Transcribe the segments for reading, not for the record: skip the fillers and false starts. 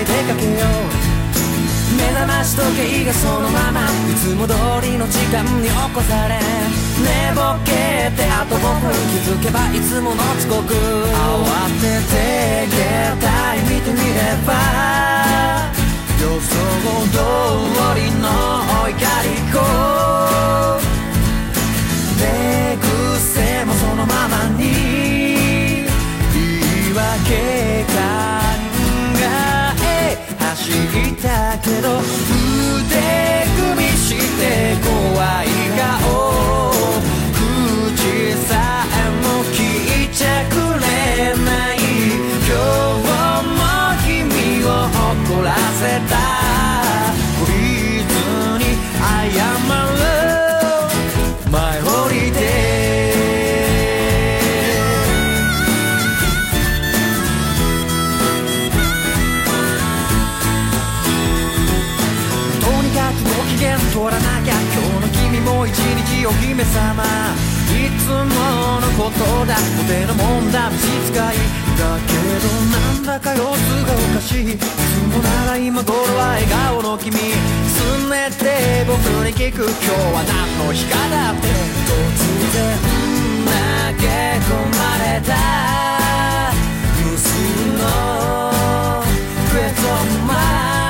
出かけよう。目覚まし時計がそのままいつも通りの時間に起こされ、寝ぼけてあと5分気づけばいつもの遅刻。慌てて携帯見てみれば予想通りの追いかり子。寝癖もそのままに言い訳考え走ったけど腕組みして怖い顔。口さえも聞いちゃくれない。今日も君を怒らせた。懲りずに謝る前降りて。取らなきゃ今日の君も一日お姫様。いつものことだお手のもんだ召使いだけどなんだか様子がおかしい。いつもなら今頃は笑顔の君。すねて僕に聞く今日は何の日かだって。突然投げ込まれた無数のクエスチョンマーク。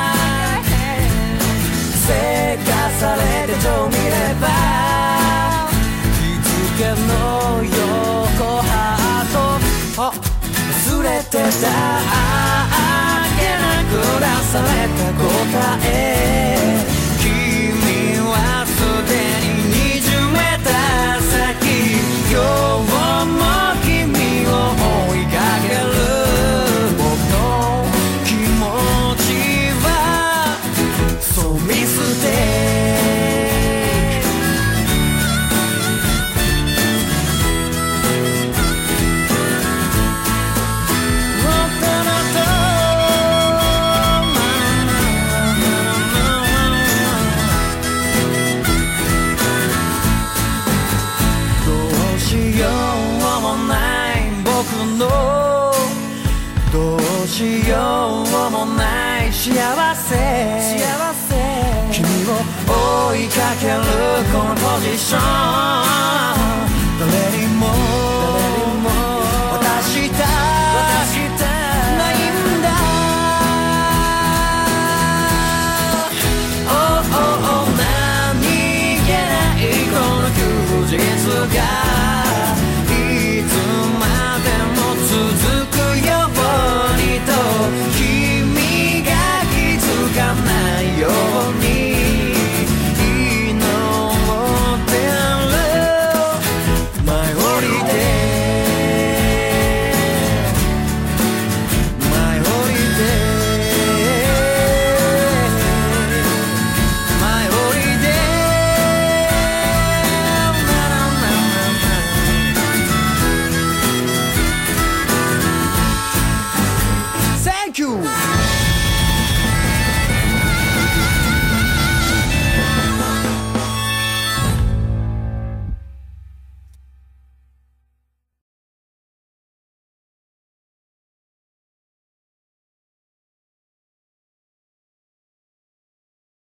せかされてと見れば日付の横ハート忘れてた。あげなく出された答え。君はすでに20メーター先。今日も君を追いかける。僕の気持ちはそうミステしようもない幸せ。君を追いかけるこのポジション。